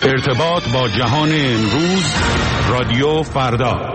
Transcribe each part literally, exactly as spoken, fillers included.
ارتباط با جهان امروز، رادیو فردا.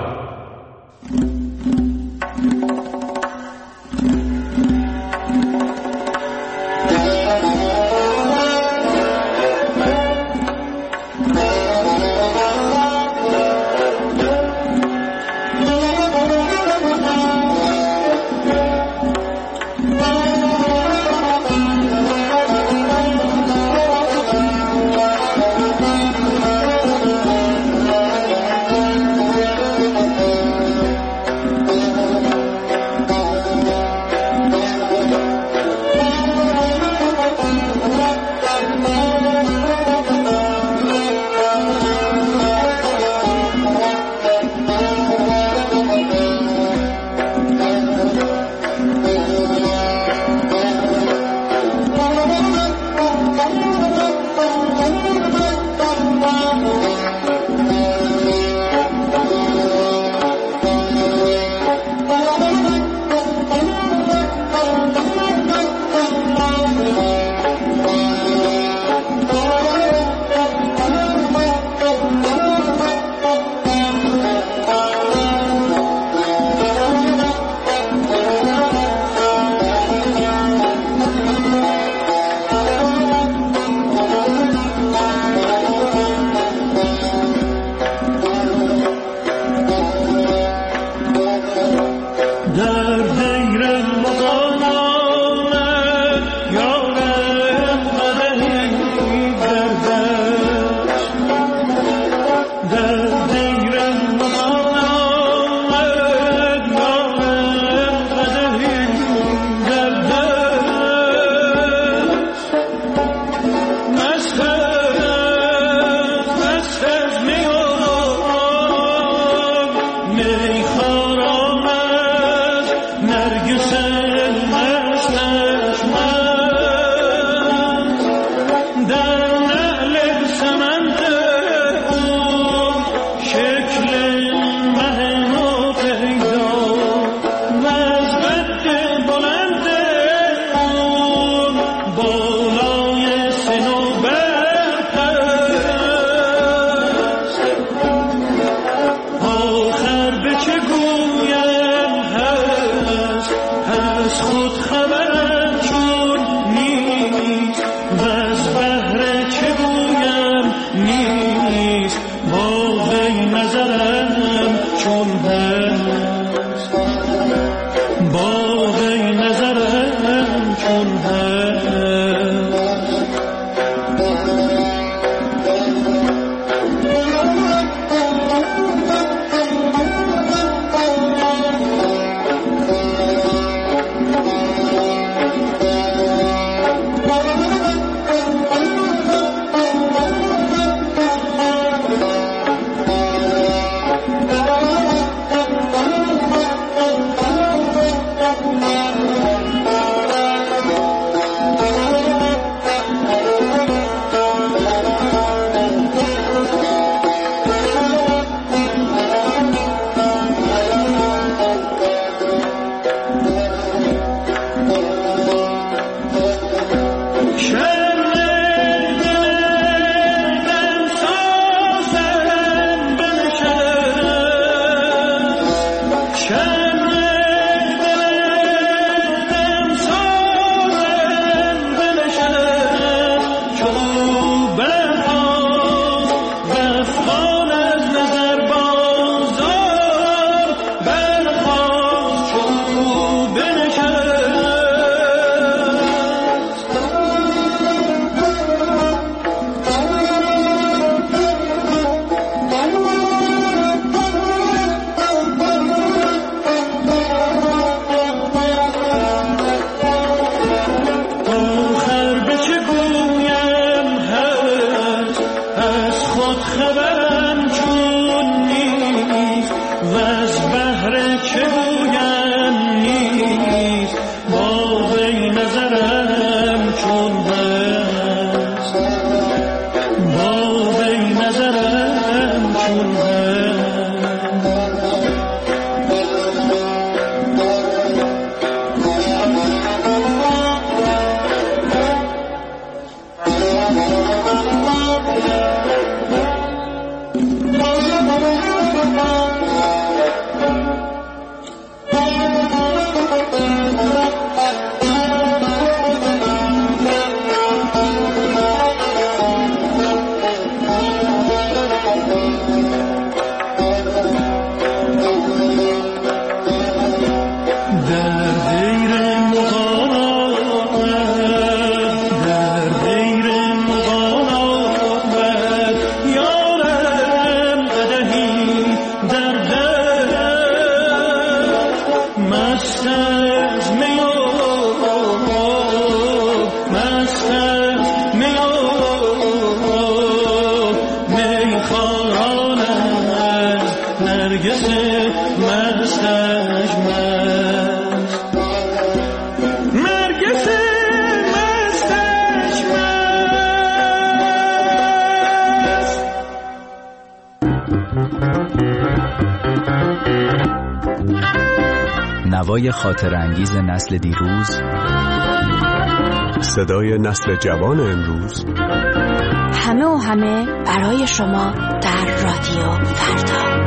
هوای خاطرانگیز نسل دیروز، صدای نسل جوان امروز، همه و همه برای شما در رادیو فردا.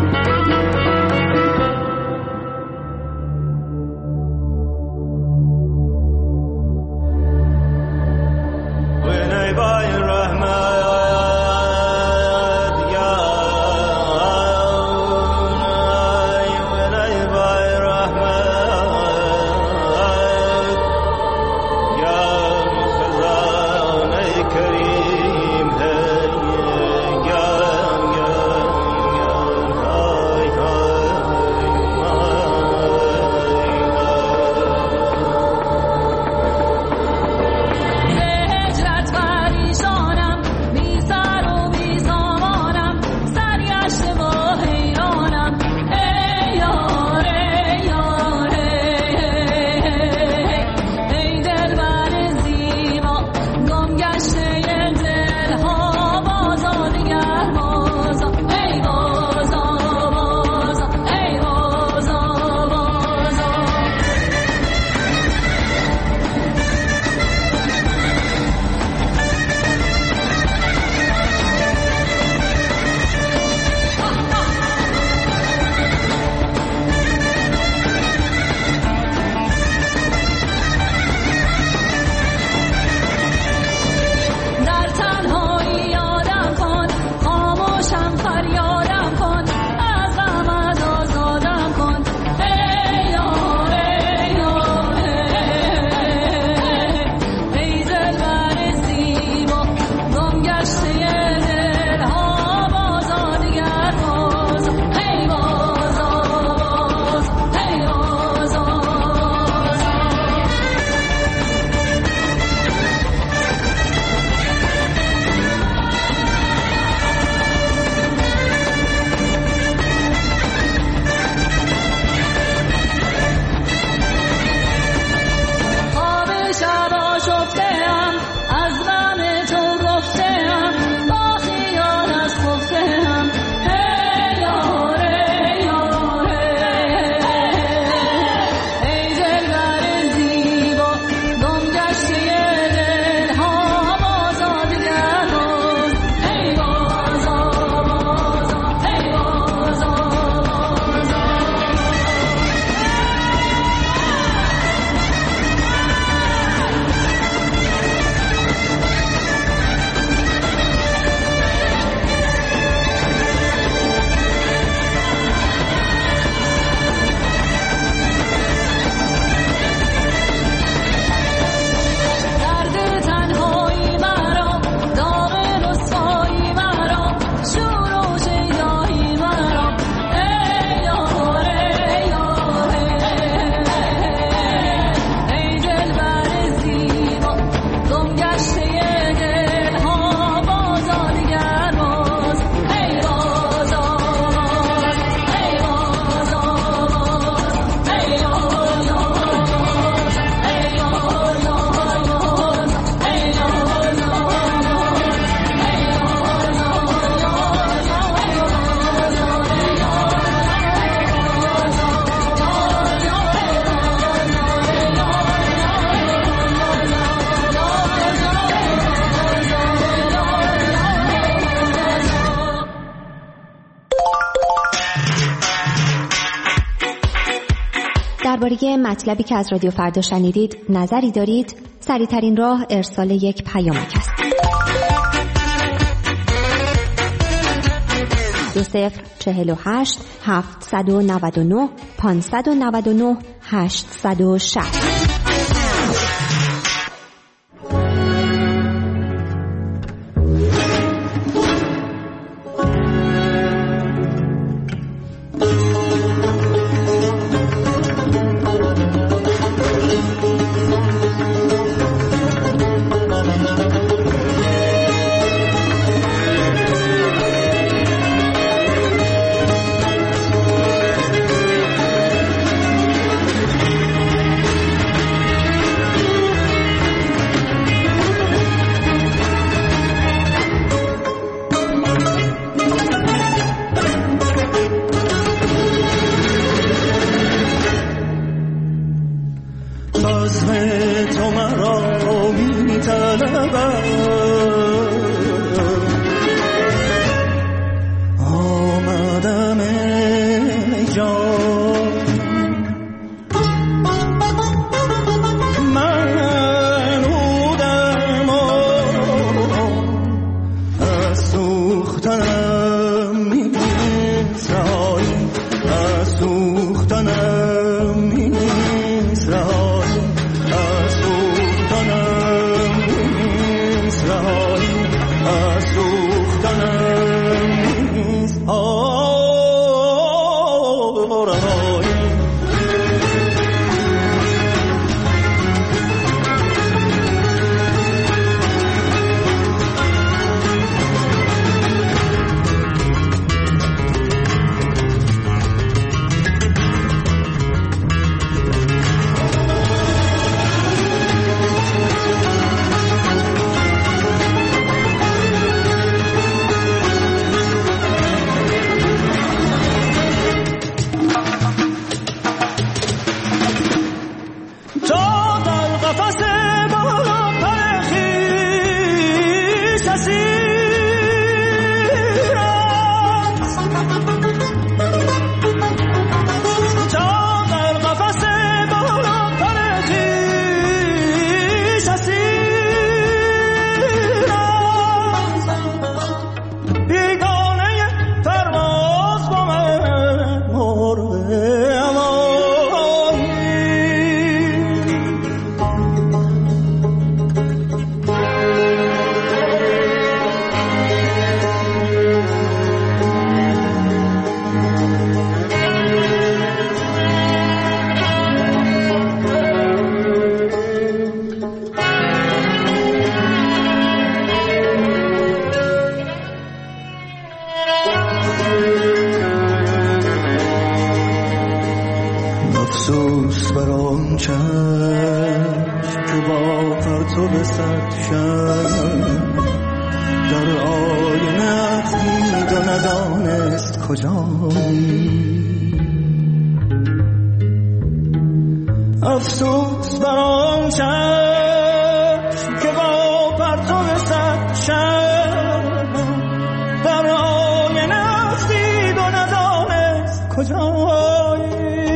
درباره مطلبی که از رادیو فردا شنیدید نظری دارید؟ سریع‌ترین راه ارسال یک پیامک است. دو صفر چهل و هشت هفتصد و نود و نه پانصد و نود و نه هشتصد و شصت. سوختنم نیست رهایی، از سوختنم نیست رهایی، از سوختنم نیست رهایی، از سوختنم نیست رهایی. افسوس بر آن چشم که با پرتو صد شب در آینه دید و ندانست کجایی. افسوس بر آن چشم که با پرتو صد شب در آینه دید و ندانست کجایی.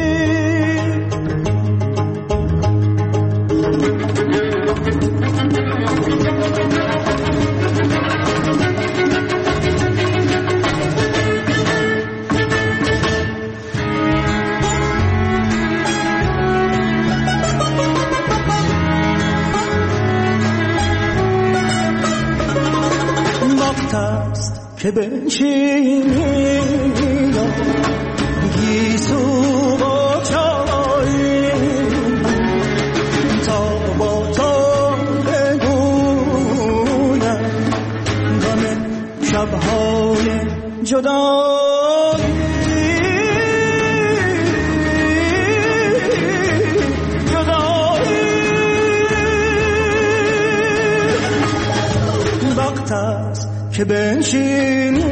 وقت است که بنشینی گیسو با چای تا با تو بگویم غم شب‌های جدایی. وقت است که بنشینی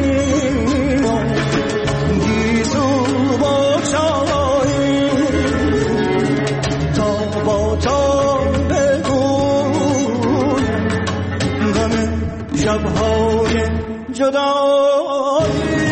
گیسو با چای تا با تو بگویم غم شب‌های جدایی.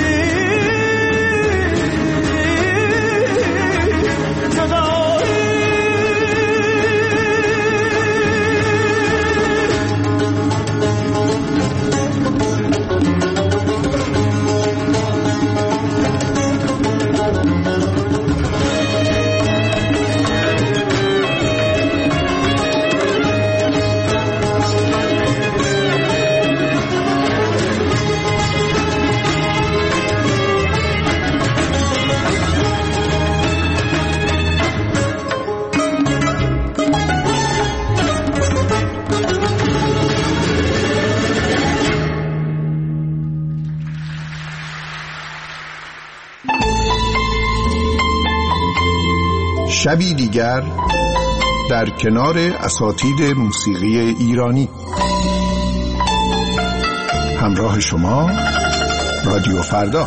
شبی دیگر در کنار اساتید موسیقی ایرانی. همراه شما رادیو فردا.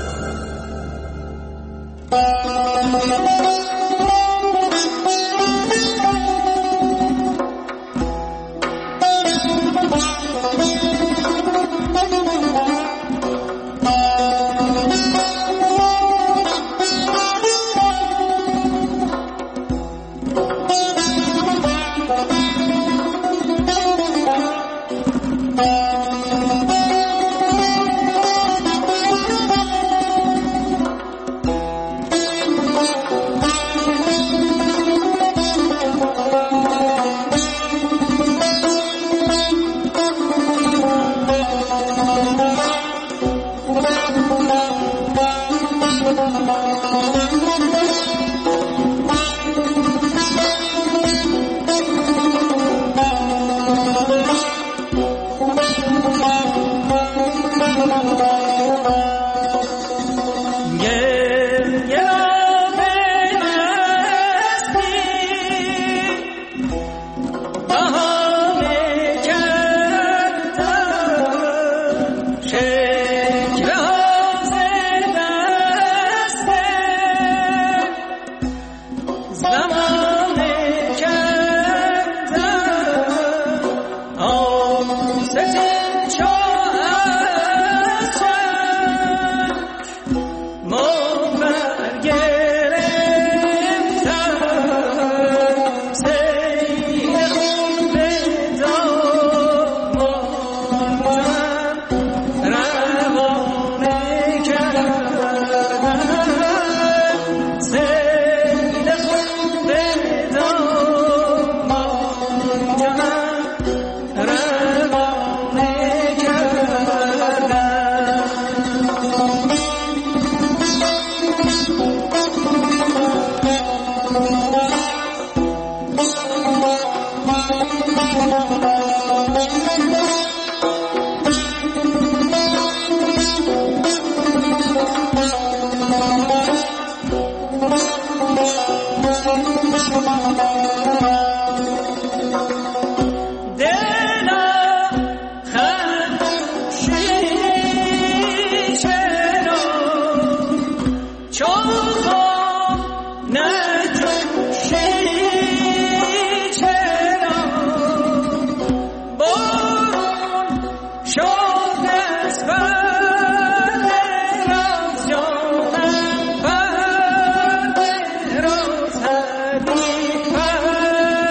Bye.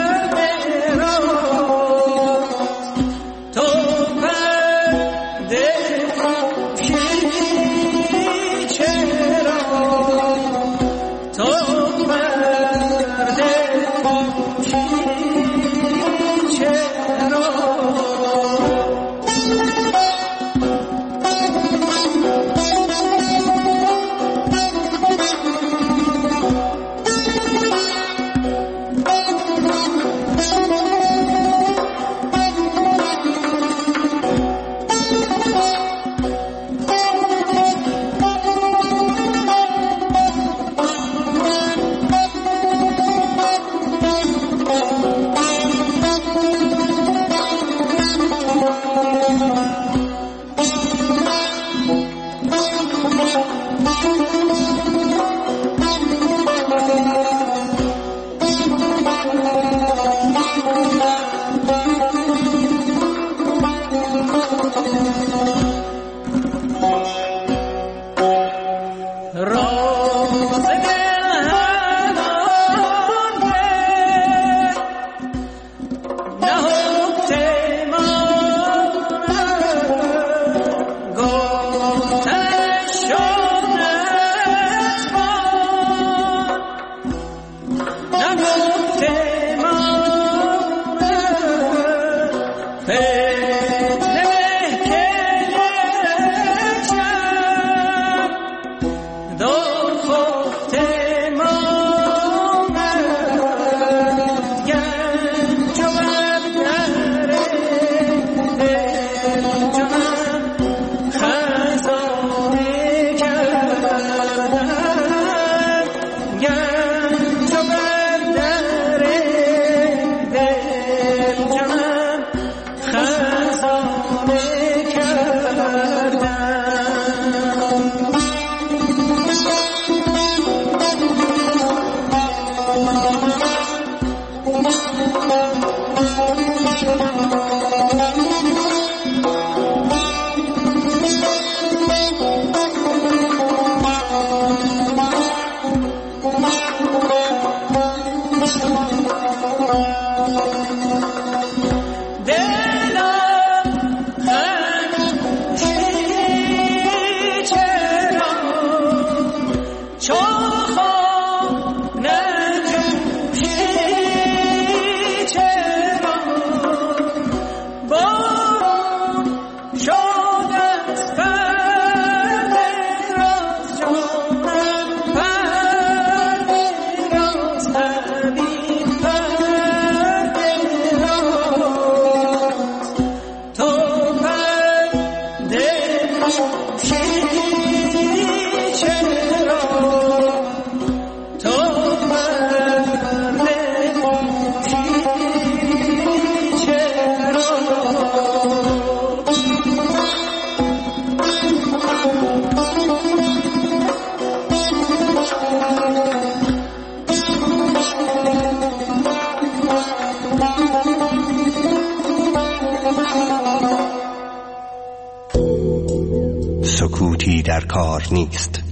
سکوتی در کار نیست.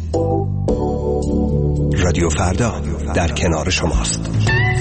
رادیو فردا در کنار شماست.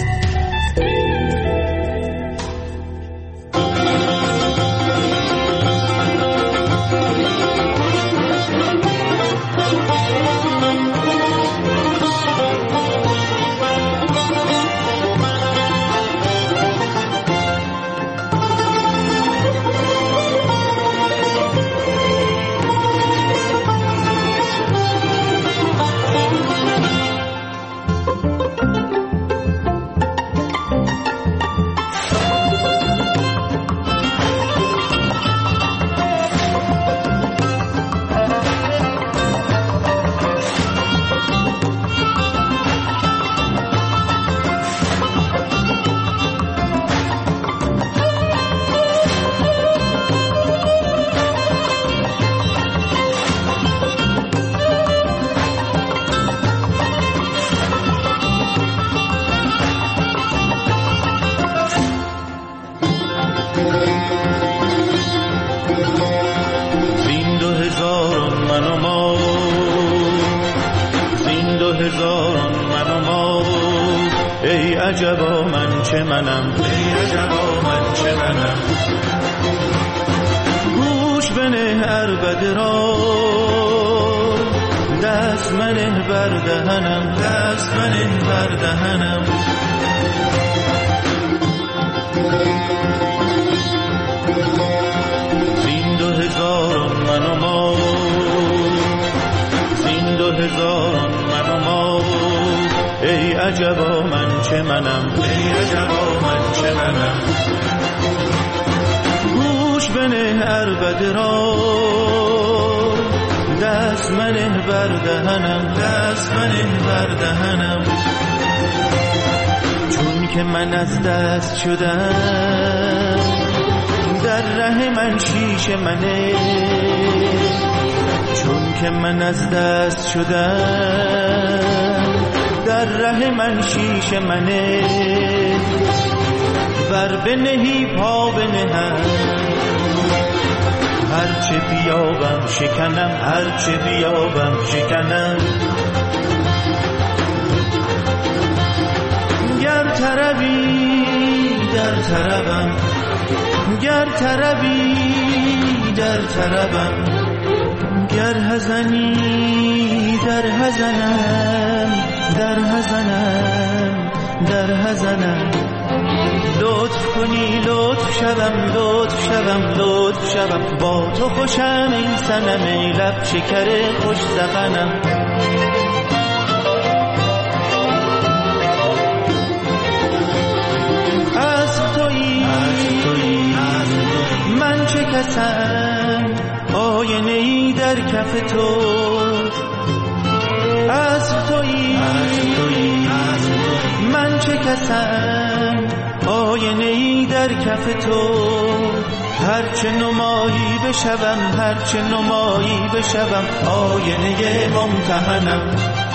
عجبا من چه منم، ای عجبا من چه منم. گوش بنه عربده را، دست منه بر دهنم، دست منه بر دهنم. زین دو هزاران من و ما، زین دو هزاران من و ما، ای عجبا من چه منم، ای عجبا من چه منم. گوش بنه عربده را، دست منه بر دهنم، دست منه بر دهنم. چون که من از دست شدم، در ره من شیشه منه. چون که من از دست شدم، در ره من شیشه منه. ور بنهی پا بنهم، هرچه بیابم شکنم، هرچه بیابم شکنم. گر طربی در طربم، گر طربی در طربم. گر حزنی در حزنم، در حزنم در حزنم. لطف کنی لطف شوم، لطف شوم لطف شوم. با تو خوشم این صنم، ای لب شکر خوش ذقنم. از تویی من چه کسم، آینه ای در کف تو. از تویی من چه کسم، آینه ای در کف تو. هرچه نمایی بشوم، هرچه نمایی بشوم، آینه ممتحنم.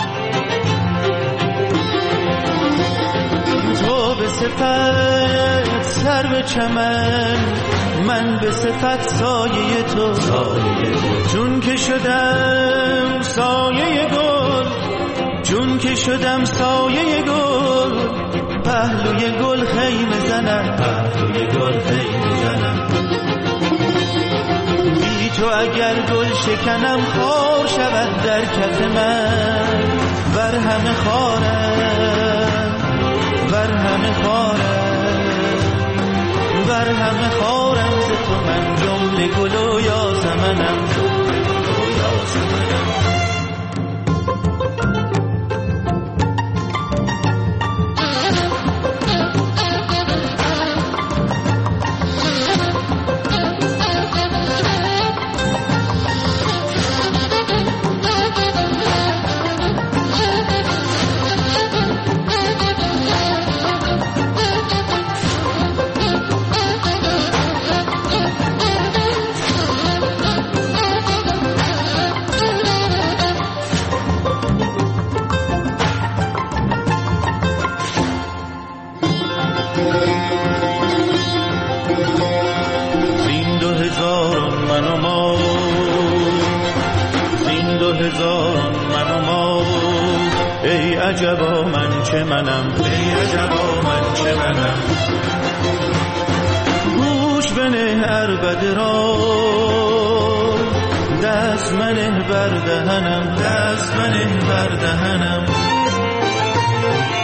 تو به صفت سر به چمن، من به صفت سایه تو. چون که شدم سایه گل، چون که شدم سایه گل، پهلوی گل خیمه زنم، پهلوی گل خیمه زنم. بی تو اگر گل شکنم، خار شود در کف من. بر همه خارم، بر همه خارم، بر همه خارم. ز تو من جمله گل و یاسمنم، جمله گل و یاسمنم. عجبا من چه منم، ای عجبا من چه منم. گوش بنه عربده را دست منه بر دهنم، دست منه بر دهنم.